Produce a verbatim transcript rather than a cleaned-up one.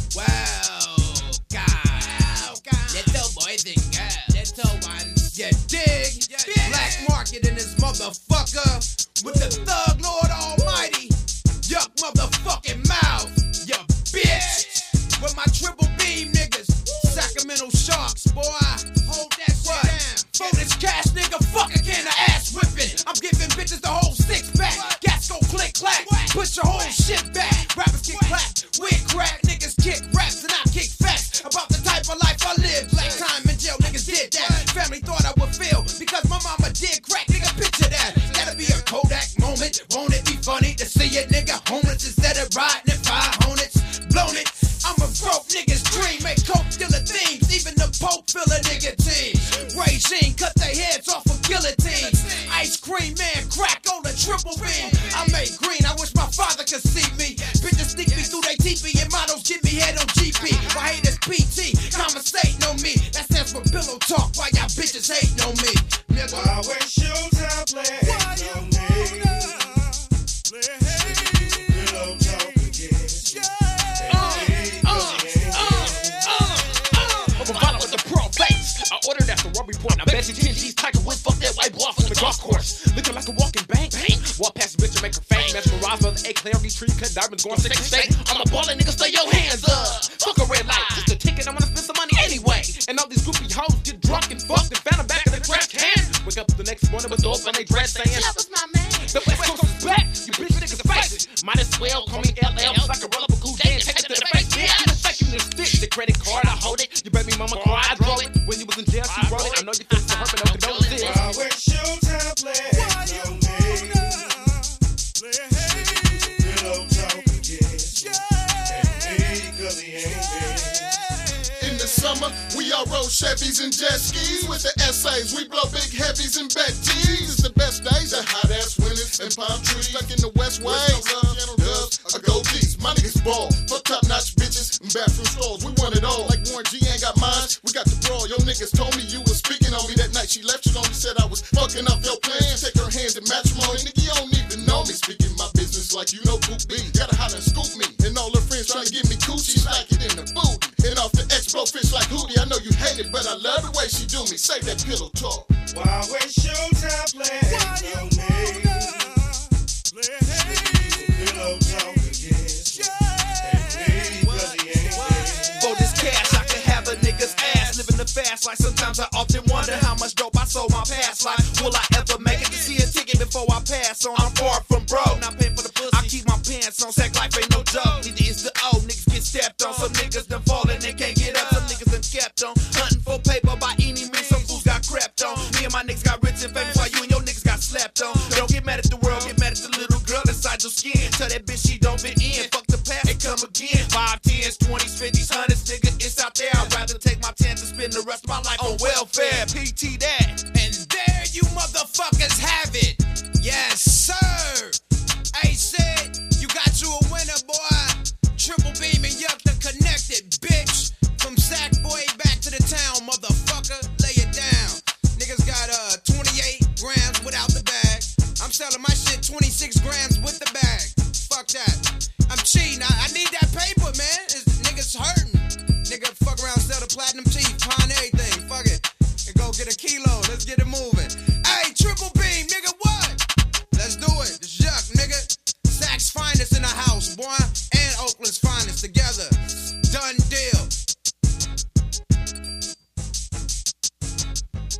Wow, God. Little boys and girls. Little ones. You dig? Black market in this motherfucker. With the thug Lord Almighty. Yuck motherfucking mouth. You bitch. With my triple beam niggas. Sacramento Sharks, boy. Hold that shit down. For this cash nigga, fuck again, the ass whipping. I'm giving bitches the whole six pack. Gas go click clack. Put your whole shit back. Rappers get clapped. Wig crack. Niggas kick raps and I kick facts. About the type of life I live. Like time in jail, niggas did that. Family thought I would fail because my mama did crack. Nigga, picture that. That'll be a Kodak moment. Won't it be funny to see it, nigga? Homeless instead of riding in five hornets. Blown it. I'm a broke nigga's dream. Make coke killer themes. Even the Pope feel a nigga team. Regime cut their heads off of guillotines. Ice cream man crack on the triple beam. I made green. I wish my father could see me. Bitches sneak me through they teepee and models give me head on G P. My haters P T. Conversating on me. That stands for pillow talk. Why y'all bitches hating on me? Nigga. Why waste your time playing on me? Pillow talk again. I ordered that Ferrari report. Now Bessie Jean, she's tiger with fuck that white boy from the golf course. Looking like a walking bank. Walk past a bitch and make her fame. Mesmerize by the A clarity tree, cut diamonds going six state. I'm a baller, nigga, stay your hands up. Fuck a red light, just a ticket, I'm gonna spend some money anyway. And all these groupie hoes get drunk and fucked and found them back in the trash can. Wake up the next morning with those on they dress saying, That was my man. the West Coast is back, you bitch niggas are face it. Might as well call me L L, so I can roll up a cool day and take it to the face. Yeah, I'm just you the stick, the credit card, I hold it. Your baby mama car, I draw it. When you was in jail, she wrote it. I know you feel so hurt, but no condolences. Why waste your time playing on me? Pillow talk again. Cause he ain't been. In the summer, we all roll Chevys and jet skis. With the essays, we blow big heavies and bet G's. It's the best days, the hot ass winters and palm trees. Stuck in the West Wing, Channel Dubs, a gold D's. My niggas ball, fuck top notch bitches and bathroom stalls. We want it all. Like Warren G ain't got mine, we got the brawl. Yo niggas told me you was speaking on me that night. She left you on me, said I was fucking up your plans. Take her hand in matrimony, nigga, you don't even know me. Speaking my business like you know Poop B. Gotta holler and scoop me. And all her friends trying to give me coochies like it in the food. And off the X-Blow fish like Hootie. I know you hate it, but I love the way she do me. Say that pillow talk. Why waste your time playing on me? Pillow talk again. For this cash, I can have a nigga's ass. Living the fast life. Sometimes I often wonder how much dope I sold my past life. Will I ever make it to see a ticket before I pass on? I'm far from broke. Not paying for the pussy. I keep my pants on. Sack life ain't no joke. Neither is the old. Niggas get stepped on. Some niggas done falling and can't get up. Some niggas done kept on. Hunting for paper by any means. Some fools got crept on. Me and my niggas got rich and famous while you and your niggas got slept on. Don't get mad at the world. Get mad at the little girl inside your skin. Tell that bitch she don't fit in. Fuck the past and come again. Five, tens, twenties, fifties, hundreds, nigga, it's out there. I'd rather take my chance and spend the rest of my life on welfare. P T that. And there you motherfuckers have it. Yes, sir. Hey, said, you got you a winner, boy. Triple beam and yuck the connected, bitch. From Sackboy back to the town, motherfucker. Lay it down. Niggas got uh twenty-eight grams without the bag. I'm selling my shit twenty-six grams with the bag. Fuck that. I'm cheating. I, I need that paper, man. It's, niggas hurting. Nigga fuck around, sell the platinum teeth, pawn everything. Fuck it. And go get a kilo. Let's get it moving. Hey, triple beam, nigga, what? Let's do it. It's yuck, nigga. Sack's finest in the house, boy. And Oakland's finest together. Done deal.